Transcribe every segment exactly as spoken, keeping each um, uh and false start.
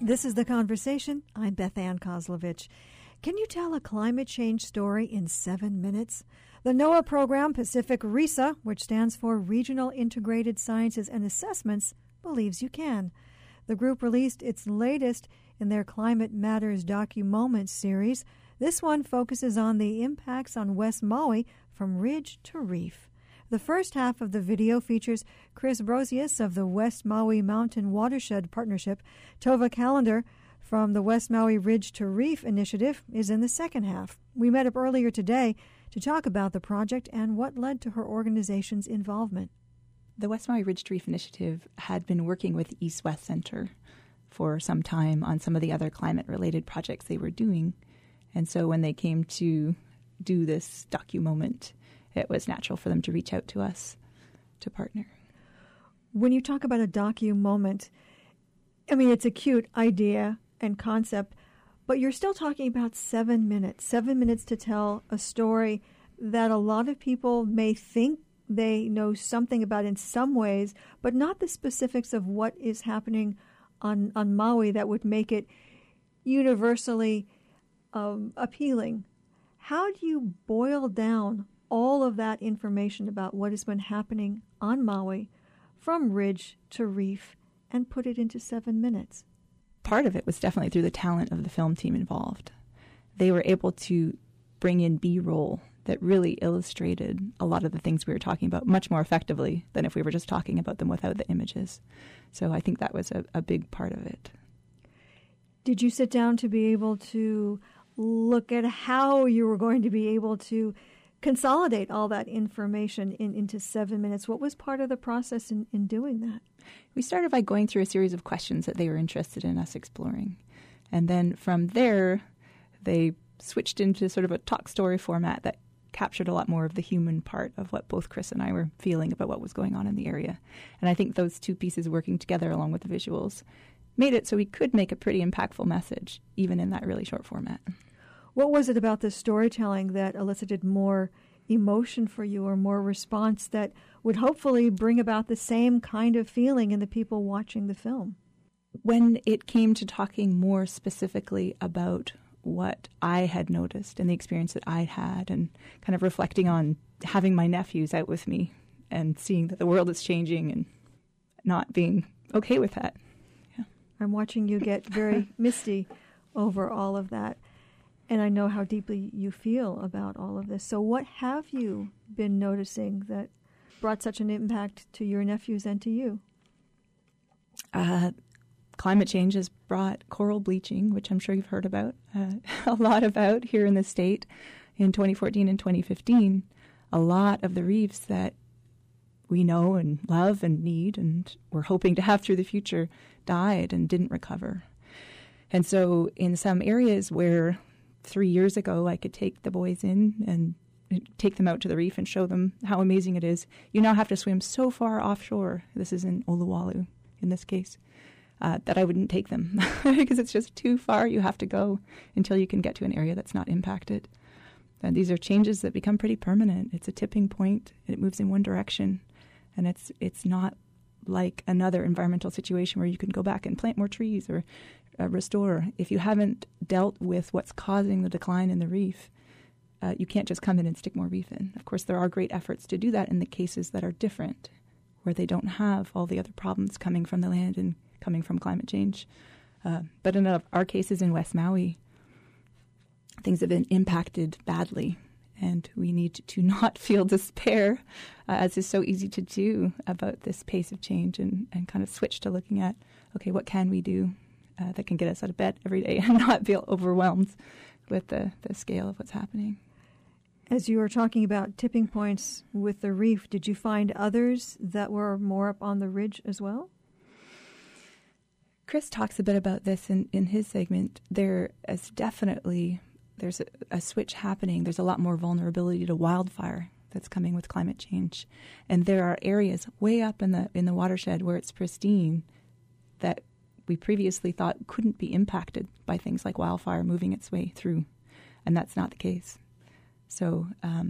This is The Conversation. I'm Beth Ann Kozlovich. Can you tell a climate change story in seven minutes? The NOAA program, Pacific RISA, which stands for Regional Integrated Sciences and Assessments, believes you can. The group released its latest in their Climate Matters Docu-Moments series. This one focuses on the impacts on West Maui from ridge to reef. The first half of the video features Chris Brosius of the West Maui Mountain Watershed Partnership. Tova Callender from the West Maui Ridge to Reef Initiative is in the second half. We met up earlier today to talk about the project and what led to her organization's involvement. The West Maui Ridge to Reef Initiative had been working with East West Center for some time on some of the other climate-related projects they were doing. And so when they came to do this docu-moment, it was natural for them to reach out to us to partner. When you talk about a docu-moment, I mean, it's a cute idea and concept, but you're still talking about seven minutes, seven minutes to tell a story that a lot of people may think they know something about in some ways, but not the specifics of what is happening on, on Maui that would make it universally um, appealing. How do you boil down all of that information about what has been happening on Maui from ridge to reef and put it into seven minutes? Part of it was definitely through the talent of the film team involved. They were able to bring in B-roll that really illustrated a lot of the things we were talking about much more effectively than if we were just talking about them without the images. So I think that was a, a big part of it. Did you sit down to be able to look at how you were going to be able to consolidate all that information in, into seven minutes? What was part of the process in, in doing that? We started by going through a series of questions that they were interested in us exploring. And then from there, they switched into sort of a talk story format that captured a lot more of the human part of what both Chris and I were feeling about what was going on in the area. And I think those two pieces working together along with the visuals made it so we could make a pretty impactful message, even in that really short format. What was it about the storytelling that elicited more emotion for you or more response that would hopefully bring about the same kind of feeling in the people watching the film? When it came to talking more specifically about what I had noticed and the experience that I had and kind of reflecting on having my nephews out with me and seeing that the world is changing and not being okay with that. Yeah. I'm watching you get very misty over all of that. And I know how deeply you feel about all of this. So what have you been noticing that brought such an impact to your nephews and to you? Uh, climate change has brought coral bleaching, which I'm sure you've heard about, uh, a lot about here in the state. In twenty fourteen and twenty fifteen, a lot of the reefs that we know and love and need and we're hoping to have through the future died and didn't recover. And so in some areas where three years ago I could take the boys in and take them out to the reef and show them how amazing it is, you now have to swim so far offshore, this is in Oluwalu in this case, uh, that I wouldn't take them because it's just too far you have to go until you can get to an area that's not impacted. And these are changes that become pretty permanent. It's a tipping point, and it moves in one direction, and it's it's not like another environmental situation where you can go back and plant more trees or uh, restore. If you haven't dealt with what's causing the decline in the reef, uh, you can't just come in and stick more reef in. Of course, there are great efforts to do that in the cases that are different, where they don't have all the other problems coming from the land and coming from climate change. Uh, but in our cases in West Maui, things have been impacted badly, and we need to not feel despair, uh, as is so easy to do about this pace of change, and, and kind of switch to looking at, okay, what can we do uh, that can get us out of bed every day and not feel overwhelmed with the, the scale of what's happening. As you were talking about tipping points with the reef, did you find others that were more up on the ridge as well? Chris talks a bit about this in, in his segment. There is definitely, there's a, a switch happening. There's a lot more vulnerability to wildfire that's coming with climate change. And there are areas way up in the in the watershed where it's pristine that we previously thought couldn't be impacted by things like wildfire moving its way through. And that's not the case. So um,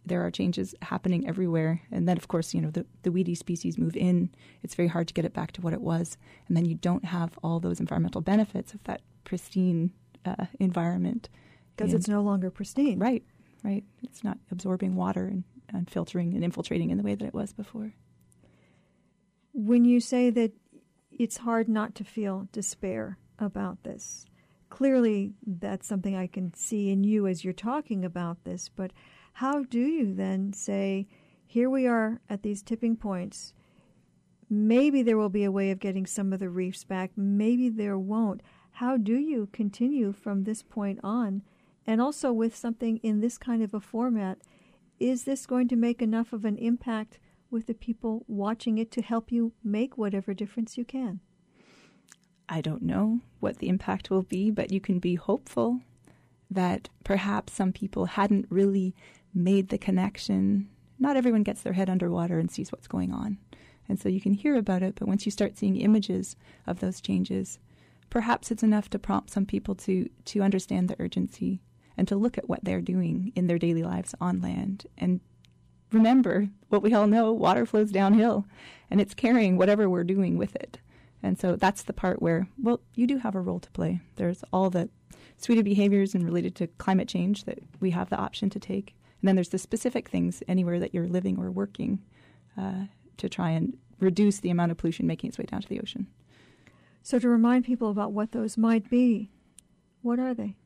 there are changes happening everywhere. And then, of course, you know, the, the weedy species move in. It's very hard to get it back to what it was. And then you don't have all those environmental benefits of that pristine uh, environment. Because it's no longer pristine. Right, right. It's not absorbing water and, and filtering and infiltrating in the way that it was before. When you say that it's hard not to feel despair about this, clearly that's something I can see in you as you're talking about this, but how do you then say, here we are at these tipping points, maybe there will be a way of getting some of the reefs back, maybe there won't. How do you continue from this point on? And also with something in this kind of a format, is this going to make enough of an impact with the people watching it to help you make whatever difference you can? I don't know what the impact will be, but you can be hopeful that perhaps some people hadn't really made the connection. Not everyone gets their head underwater and sees what's going on. And so you can hear about it, but once you start seeing images of those changes, perhaps it's enough to prompt some people to, to understand the urgency and to look at what they're doing in their daily lives on land. And remember what we all know, water flows downhill, and it's carrying whatever we're doing with it. And so that's the part where, well, you do have a role to play. There's all the suite of behaviors and related to climate change that we have the option to take. And then there's the specific things anywhere that you're living or working uh, to try and reduce the amount of pollution making its way down to the ocean. So to remind people about what those might be, what are they?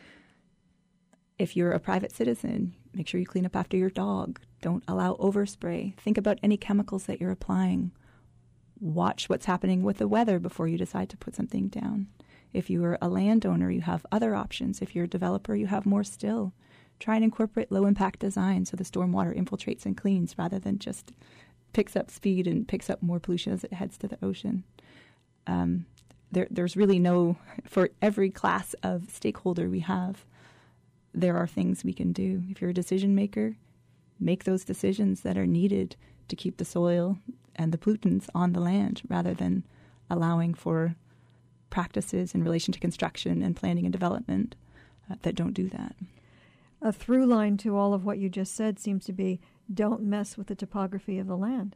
If you're a private citizen, make sure you clean up after your dog. Don't allow overspray. Think about any chemicals that you're applying. Watch what's happening with the weather before you decide to put something down. If you are a landowner, you have other options. If you're a developer, you have more still. Try and incorporate low-impact design so the stormwater infiltrates and cleans rather than just picks up speed and picks up more pollution as it heads to the ocean. Um, there, there's really no, for every class of stakeholder we have, there are things we can do. If you're a decision maker, make those decisions that are needed to keep the soil and the pollutants on the land rather than allowing for practices in relation to construction and planning and development uh, that don't do that. A through line to all of what you just said seems to be don't mess with the topography of the land.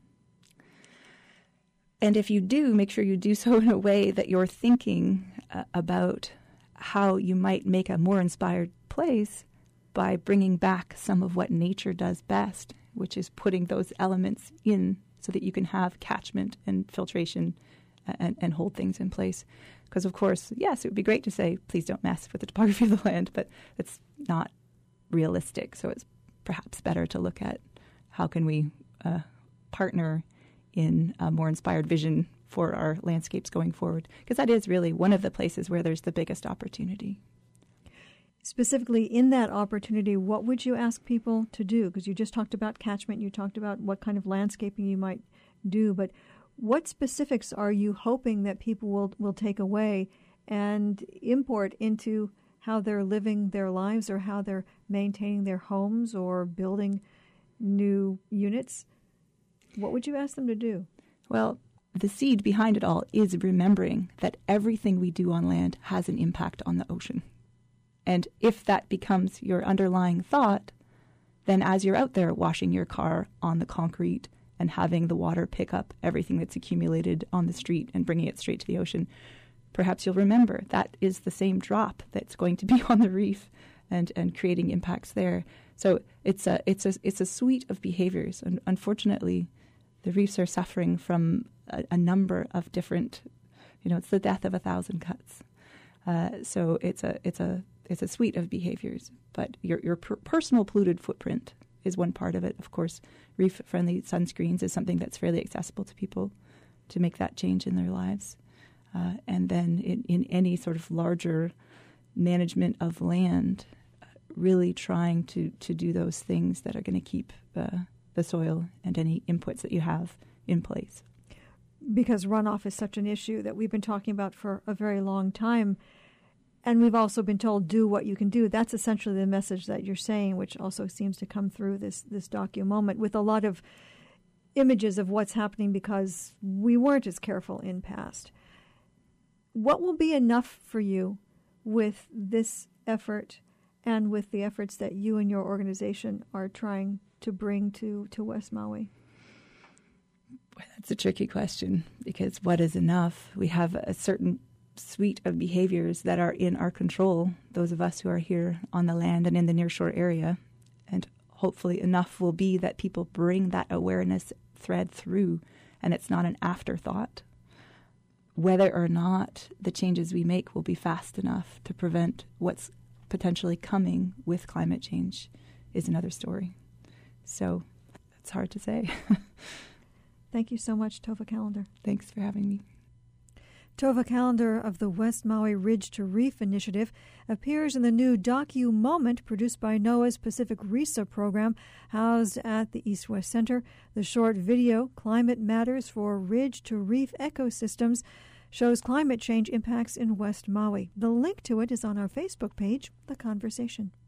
And if you do, make sure you do so in a way that you're thinking uh, about how you might make a more inspired place by bringing back some of what nature does best, which is putting those elements in so that you can have catchment and filtration and, and hold things in place. Because, of course, yes, it would be great to say, please don't mess with the topography of the land, but it's not realistic. So it's perhaps better to look at how can we uh, partner in a more inspired vision for our landscapes going forward, because that is really one of the places where there's the biggest opportunity. Specifically in that opportunity, what would you ask people to do? Because you just talked about catchment, you talked about what kind of landscaping you might do, but what specifics are you hoping that people will, will take away and import into how they're living their lives or how they're maintaining their homes or building new units? What would you ask them to do? Well, the seed behind it all is remembering that everything we do on land has an impact on the ocean. And if that becomes your underlying thought, then as you're out there washing your car on the concrete and having the water pick up everything that's accumulated on the street and bringing it straight to the ocean, perhaps you'll remember that is the same drop that's going to be on the reef and, and creating impacts there. So it's a it's a it's a suite of behaviors, and unfortunately, the reefs are suffering from a, a number of different, you know, it's the death of a thousand cuts. Uh, so it's a it's a it's a suite of behaviors. But your your per- personal polluted footprint is one part of it. Of course, reef-friendly sunscreens is something that's fairly accessible to people to make that change in their lives. Uh, and then in, in any sort of larger management of land, uh, really trying to, to do those things that are going to keep uh, the soil and any inputs that you have in place. Because runoff is such an issue that we've been talking about for a very long time. And we've also been told, do what you can do. That's essentially the message that you're saying, which also seems to come through this, this docu moment with a lot of images of what's happening because we weren't as careful in past. What will be enough for you with this effort and with the efforts that you and your organization are trying to bring to, to West Maui? Well, that's a tricky question, because what is enough? We have a certain suite of behaviors that are in our control, those of us who are here on the land and in the nearshore area. And hopefully enough will be that people bring that awareness thread through, and it's not an afterthought. Whether or not the changes we make will be fast enough to prevent what's potentially coming with climate change is another story. So it's hard to say. Thank you so much, Tova Callender. Thanks for having me. Tova Callender of the West Maui Ridge to Reef Initiative appears in the new docu-moment produced by NOAA's Pacific RISA program, housed at the East-West Center. The short video, Climate Matters for Ridge to Reef Ecosystems, shows climate change impacts in West Maui. The link to it is on our Facebook page, The Conversation.